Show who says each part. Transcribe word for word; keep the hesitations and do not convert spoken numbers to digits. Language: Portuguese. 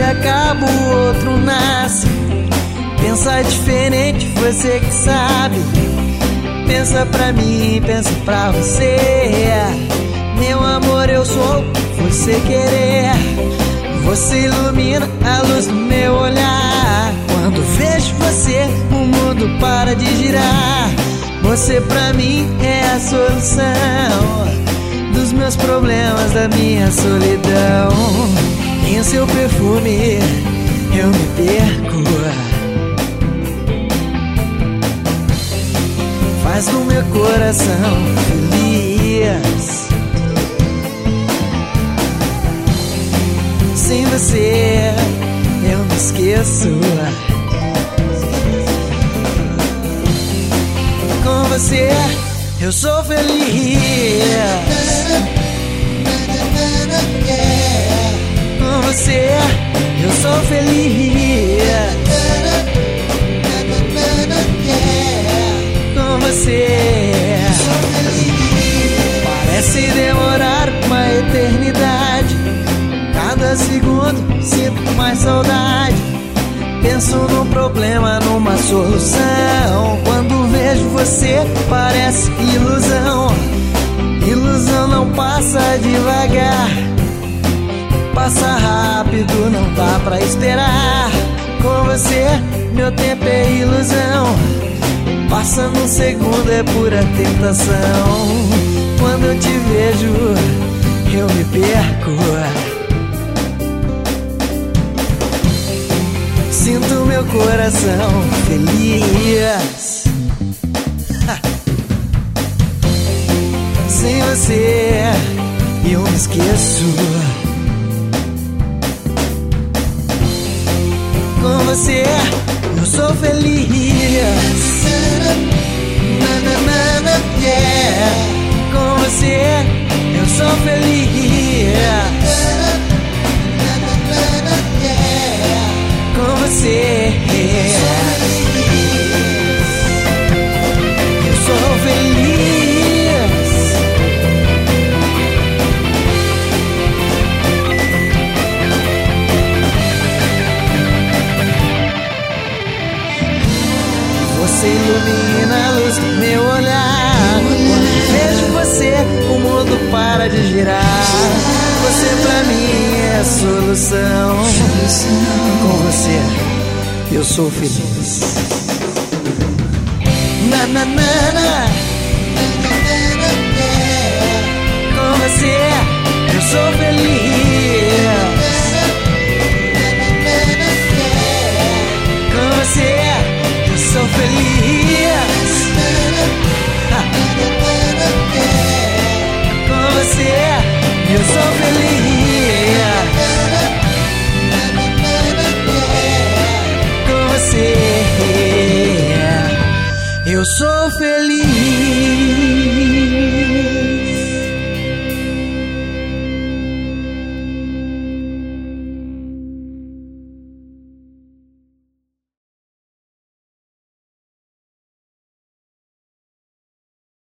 Speaker 1: acaba, o outro nasce. Pensa diferente, você que sabe. Pensa pra mim, pensa pra você. Meu amor, eu sou você querer. Você ilumina a luz do meu olhar. Quando vejo você, o mundo para de girar. Você pra mim é a solução dos meus problemas, da minha solidão. Em seu perfume eu me perco. Faz do meu coração feliz. Sem você eu me esqueço. Com você eu sou feliz. Com você eu sou feliz. Com você parece demorar uma eternidade. Cada segundo sinto mais saudade. Penso num problema, numa solução. Quando vejo você parece ilusão. Ilusão não passa devagar, passa rápido, não dá pra esperar. Com você meu tempo é ilusão. Passa num segundo, é pura tentação. Quando eu te vejo eu me perco. Sinto meu coração feliz. Ha. Sem você eu me esqueço. Com você eu sou feliz. Na, na, na, na, yeah. Com você eu sou feliz. Com você eu sou feliz. Você ilumina a luz do meu olhar. Quando vejo você, o mundo para de girar. Você pra mim é a solução. Com você eu sou feliz. Na na na na.